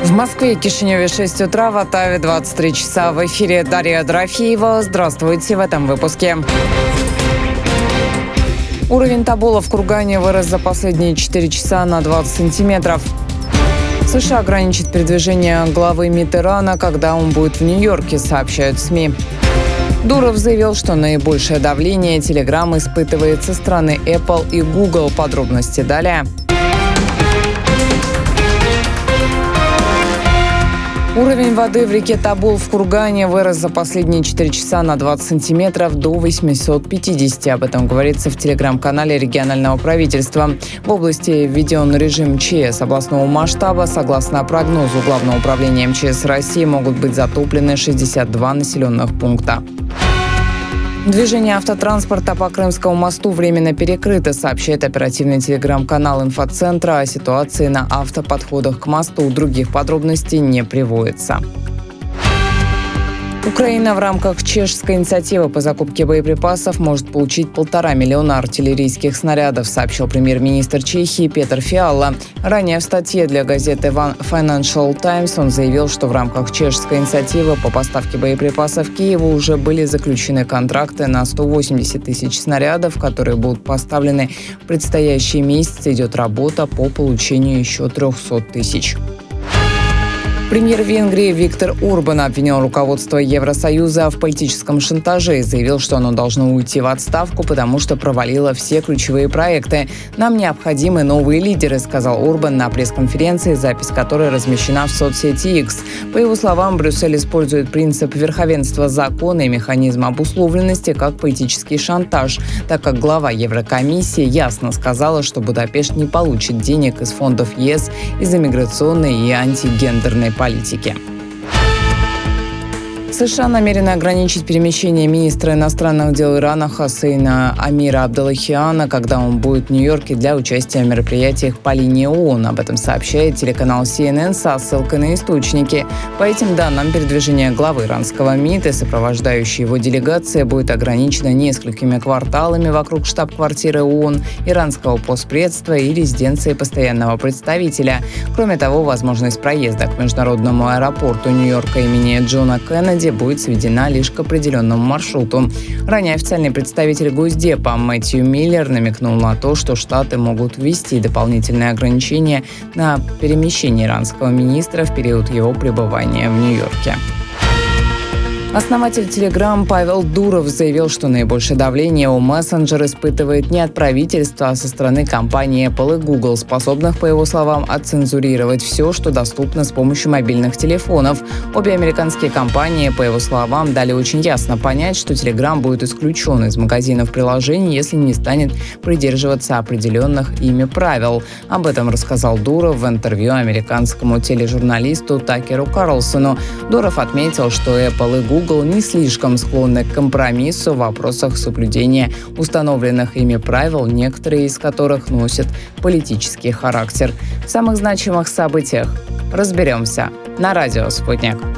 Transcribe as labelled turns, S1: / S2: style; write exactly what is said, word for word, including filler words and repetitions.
S1: В Москве и Кишиневе шесть утра, в Оттаве двадцать три часа. В эфире Дарья Дорофеева. Здравствуйте в этом выпуске. Уровень Тобола в Кургане вырос за последние четыре часа на двадцать сантиметров. США ограничит передвижение главы МИД Ирана, когда он будет в Нью-Йорке, сообщают СМИ. Дуров заявил, что наибольшее давление Telegram испытывает со стороны Apple и Google. Подробности далее. Уровень воды в реке Тобол в Кургане вырос за последние четыре часа на двадцать сантиметров до восемьсот пятидесяти. Об этом говорится в телеграм-канале регионального правительства. В области введен режим ЧС областного масштаба. Согласно прогнозу Главного управления МЧС России, могут быть затоплены шестьдесят два населенных пункта. Движение автотранспорта по Крымскому мосту временно перекрыто, сообщает оперативный телеграм-канал инфоцентра. О ситуации на автоподходах к мосту. Других подробностей не приводится. Украина в рамках чешской инициативы по закупке боеприпасов может получить полтора миллиона артиллерийских снарядов, сообщил премьер-министр Чехии Петр Фиала. Ранее в статье для газеты Financial Times он заявил, что в рамках чешской инициативы по поставке боеприпасов Киеву уже были заключены контракты на сто восемьдесят тысяч снарядов, которые будут поставлены в предстоящие месяцы. Идет работа по получению еще трехсот тысяч. Премьер Венгрии Виктор Орбан обвинил руководство Евросоюза в политическом шантаже и заявил, что оно должно уйти в отставку, потому что провалило все ключевые проекты. «Нам необходимы новые лидеры», — сказал Орбан на пресс-конференции, запись которой размещена в соцсети X. По его словам, Брюссель использует принцип верховенства закона и механизм обусловленности как политический шантаж, так как глава Еврокомиссии ясно сказала, что Будапешт не получит денег из фондов ЕС из-за миграционной и антигендерной политики. США намерены ограничить перемещение министра иностранных дел Ирана Хоссейна Амира Абдаллахиана, когда он будет в Нью-Йорке для участия в мероприятиях по линии ООН. Об этом сообщает телеканал си эн эн со ссылкой на источники. По этим данным, передвижение главы иранского МИД и сопровождающей его делегация будет ограничено несколькими кварталами вокруг штаб-квартиры ООН, иранского постпредства и резиденции постоянного представителя. Кроме того, возможность проезда к международному аэропорту Нью-Йорка имени Джона Кеннеди будет сведена лишь к определенному маршруту. Ранее официальный представитель Госдепа Мэтью Миллер намекнул на то, что Штаты могут ввести дополнительные ограничения на перемещение иранского министра в период его пребывания в Нью-Йорке. Основатель Telegram Павел Дуров заявил, что наибольшее давление у мессенджера испытывает не от правительства, а со стороны компаний Apple и Google, способных, по его словам, отцензурировать все, что доступно с помощью мобильных телефонов. Обе американские компании, по его словам, дали очень ясно понять, что Telegram будет исключен из магазинов приложений, если не станет придерживаться определенных ими правил. Об этом рассказал Дуров в интервью американскому тележурналисту Такеру Карлсону. Дуров отметил, что Apple и Google Google не слишком склонны к компромиссу в вопросах соблюдения установленных ими правил, некоторые из которых носят политический характер. В самых значимых событиях разберемся на радио «Спутник».